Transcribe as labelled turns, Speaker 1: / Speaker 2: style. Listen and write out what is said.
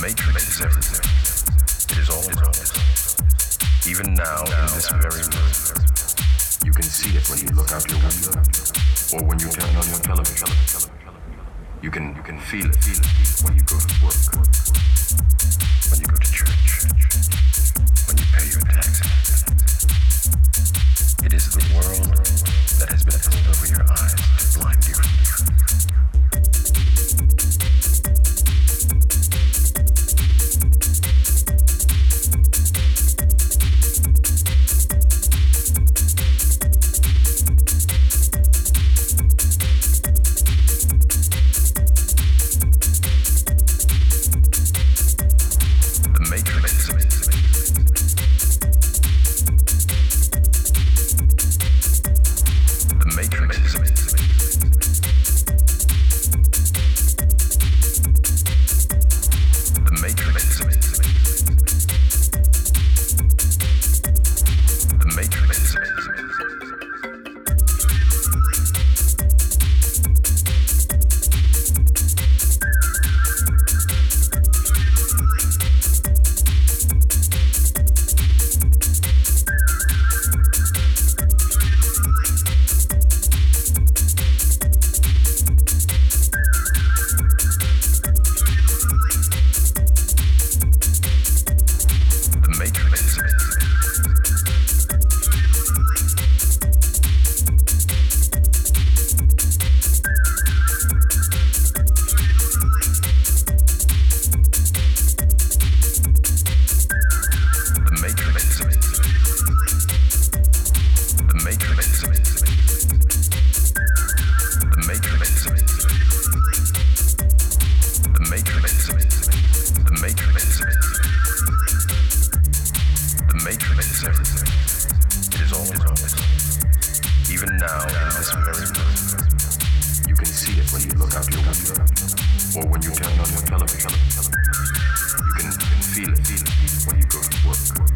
Speaker 1: Matrix is everywhere. It is all around us. Even now, in this very moment. You can see it when you look out your window, or when you turn on your television. You can feel it when you go to work, when you go to church, when you pay your taxes. It is the world that has been pulled over your eyes to blind you from the truth. Even now, in this very moment, you can see it when you look out your window, or when you turn on your television. You can feel it when you go to work.